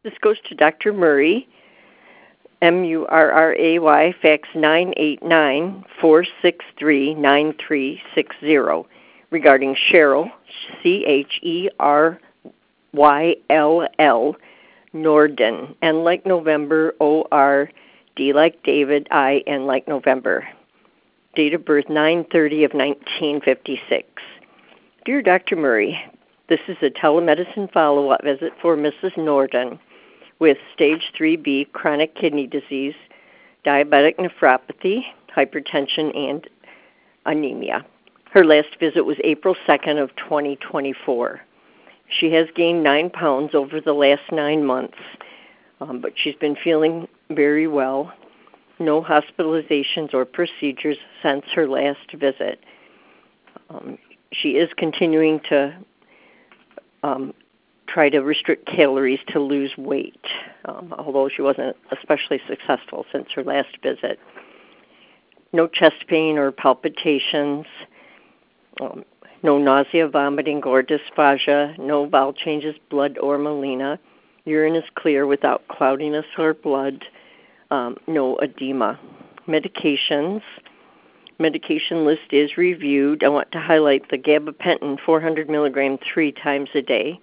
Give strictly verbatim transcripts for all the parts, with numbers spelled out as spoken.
This goes to Doctor Murray, M U R R A Y, fax nine eight nine, four six three, nine three six zero, regarding Cheryl, C H E R Y L L, Norden, N like November, O R, D like David, I, N like November. Date of birth nine thirty of nineteen fifty-six. Dear Doctor Murray, this is a telemedicine follow-up visit for Missus Norden with stage three B chronic kidney disease, diabetic nephropathy, hypertension, and anemia. Her last visit was April second of twenty twenty-four. She has gained nine pounds over the last nine months, um, but she's been feeling very well. No hospitalizations or procedures since her last visit. Um, she is continuing to um, try to restrict calories to lose weight, um, although she wasn't especially successful since her last visit. No chest pain or palpitations, um, no nausea, vomiting, or dysphagia, no bowel changes, blood, or melena. Urine is clear without cloudiness or blood, um, no edema. Medications. Medication list is reviewed. I want to highlight the gabapentin four hundred milligrams three times a day.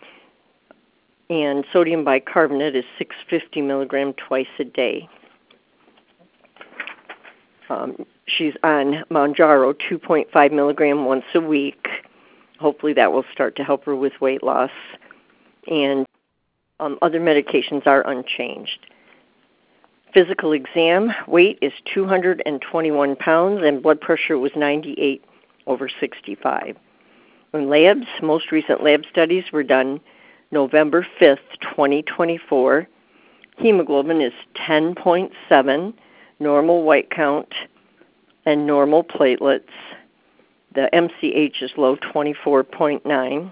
And sodium bicarbonate is six hundred fifty milligrams twice a day. Um, she's on Mounjaro two point five milligrams once a week. Hopefully that will start to help her with weight loss. And um, other medications are unchanged. Physical exam, weight is two hundred twenty-one pounds and blood pressure was ninety-eight over sixty-five. In labs, most recent lab studies were done November fifth, twenty twenty-four. Hemoglobin is ten point seven, normal white count, and normal platelets. The M C H is low, twenty-four point nine.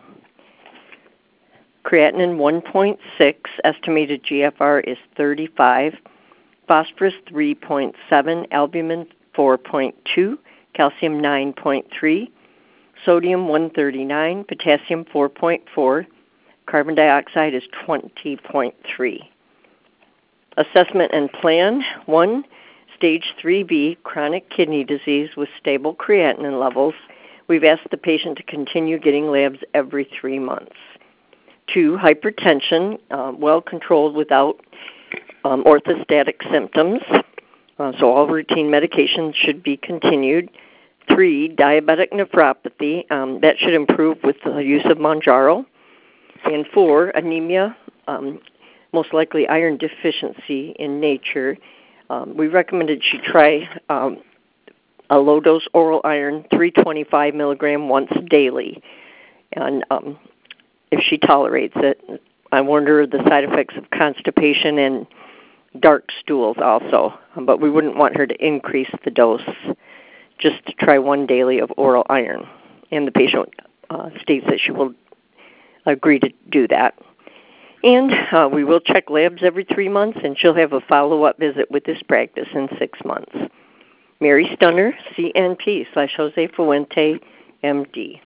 Creatinine one point six, estimated G F R is thirty-five. Phosphorus three point seven, albumin four point two, calcium nine point three, sodium one thirty-nine, potassium four point four, carbon dioxide is twenty point three. Assessment and plan. One, stage three B, chronic kidney disease with stable creatinine levels. We've asked the patient to continue getting labs every three months. Two, hypertension, uh, well controlled without um, orthostatic symptoms. Uh, so all routine medications should be continued. Three, diabetic nephropathy. Um, that should improve with the use of Mounjaro. And four, anemia, um, most likely iron deficiency in nature. Um, we recommended she try um, a low-dose oral iron, three hundred twenty-five milligrams once daily. And um, if she tolerates it, I wonder the side effects of constipation and dark stools also. Um, but we wouldn't want her to increase the dose, just to try one daily of oral iron. And the patient uh, states that she will agree to do that. And uh, we will check labs every three months, and she'll have a follow-up visit with this practice in six months. Mary Stunner, C N P slash Jose Fuente, M D.